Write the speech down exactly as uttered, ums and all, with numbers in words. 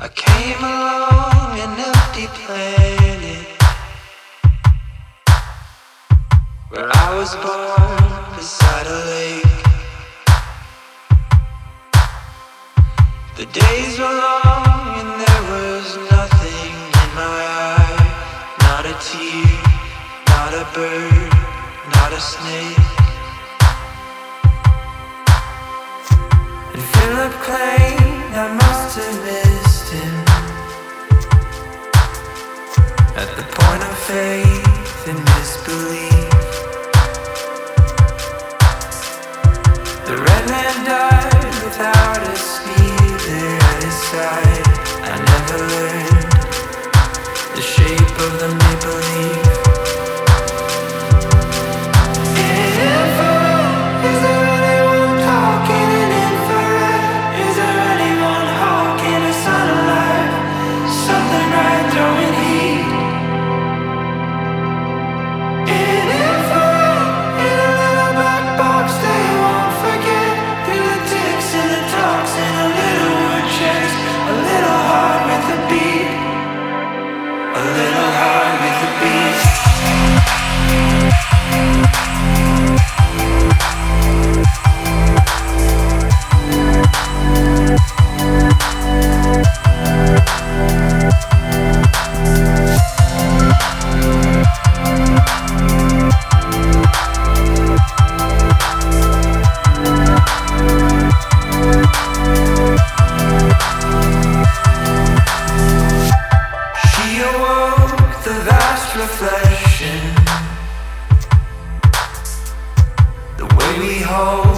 I came along an empty planet where I was born beside a lake. The days were long and there was nothing in my eye. Not a tear, not a bird, not a snake. And Philip claimed I must have missed him at the point of faith and disbelief. The red man died without a spear there at his side. I never learned the shape of the maple leaf. Reflection, the way we hold